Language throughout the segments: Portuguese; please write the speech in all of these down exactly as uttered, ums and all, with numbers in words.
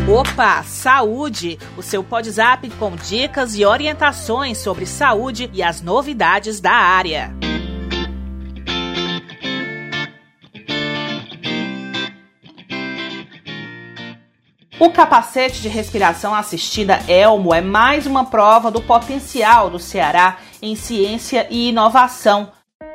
Opa, Saúde! O seu WhatsApp com dicas e orientações sobre saúde e as novidades da área. O capacete de respiração assistida ELMO é mais uma prova do potencial do Ceará em ciência e inovação.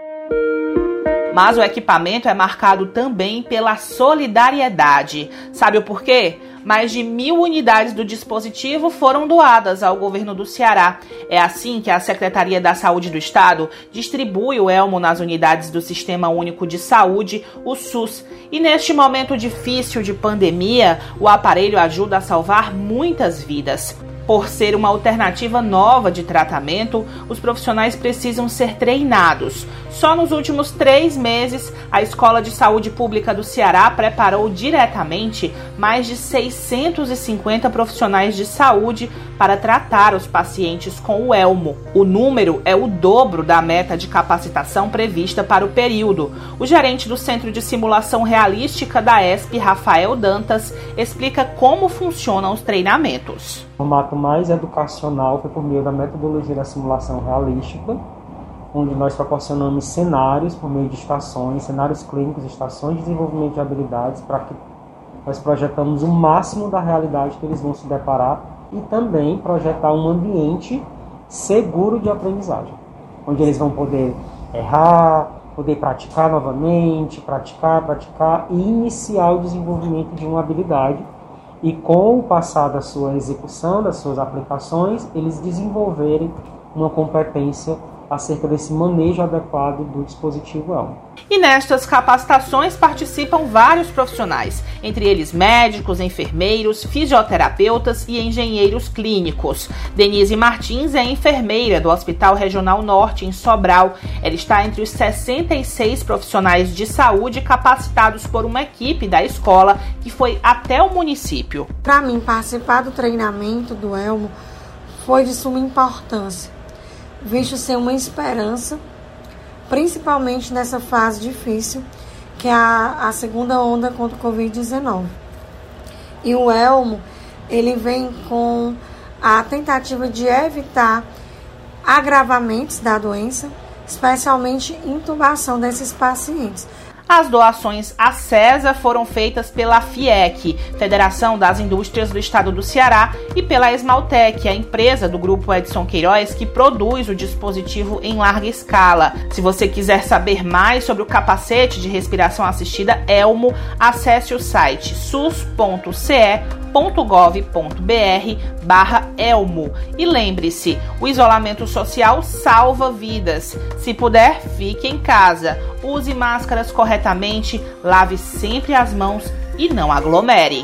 Mas o equipamento é marcado também pela solidariedade. Sabe o porquê? Mais de mil unidades do dispositivo foram doadas ao governo do Ceará. É assim que a Secretaria da Saúde do Estado distribui o ELMO nas unidades do Sistema Único de Saúde, o SUS. E neste momento difícil de pandemia, o aparelho ajuda a salvar muitas vidas. Por ser uma alternativa nova de tratamento, os profissionais precisam ser treinados. Só nos últimos três meses, a Escola de Saúde Pública do Ceará preparou diretamente mais de seiscentos e cinquenta profissionais de saúde para tratar os pacientes com o ELMO. O número é o dobro da meta de capacitação prevista para o período. O gerente do Centro de Simulação Realística da E S P, Rafael Dantas, explica como funcionam os treinamentos. O formato mais educacional foi por meio da metodologia da simulação realística, onde nós proporcionamos cenários por meio de estações, cenários clínicos, estações de desenvolvimento de habilidades, para que nós projetamos o máximo da realidade que eles vão se deparar e também projetar um ambiente seguro de aprendizagem, onde eles vão poder errar, poder praticar novamente, praticar, praticar e iniciar o desenvolvimento de uma habilidade. E com o passar da sua execução, das suas aplicações, eles desenvolverem uma competência acerca desse manejo adequado do dispositivo ELMO. E nestas capacitações participam vários profissionais, entre eles médicos, enfermeiros, fisioterapeutas e engenheiros clínicos. Denise Martins é enfermeira do Hospital Regional Norte, em Sobral. Ela está entre os sessenta e seis profissionais de saúde capacitados por uma equipe da escola que foi até o município. Para mim, participar do treinamento do ELMO foi de suma importância, visto ser uma esperança, principalmente nessa fase difícil, que é a, a segunda onda contra o covid dezenove. E o ELMO, ele vem com a tentativa de evitar agravamentos da doença, especialmente intubação desses pacientes. As doações à CESA foram feitas pela FIEC, Federação das Indústrias do Estado do Ceará, e pela Esmaltec, a empresa do Grupo Edson Queiroz que produz o dispositivo em larga escala. Se você quiser saber mais sobre o capacete de respiração assistida ELMO, acesse o site sus ponto ce ponto gov ponto br barra ELMO. E lembre-se, o isolamento social salva vidas. Se puder, fique em casa. Use máscaras corretamente, lave sempre as mãos e não aglomere.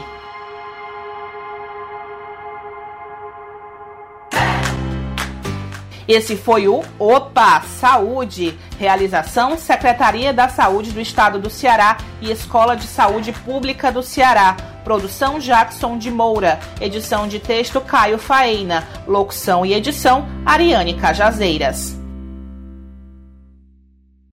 Esse foi o Opa Saúde, realização Secretaria da Saúde do Estado do Ceará e Escola de Saúde Pública do Ceará. Produção Jackson de Moura, edição de texto Caio Faena, locução e edição Ariane Cajazeiras.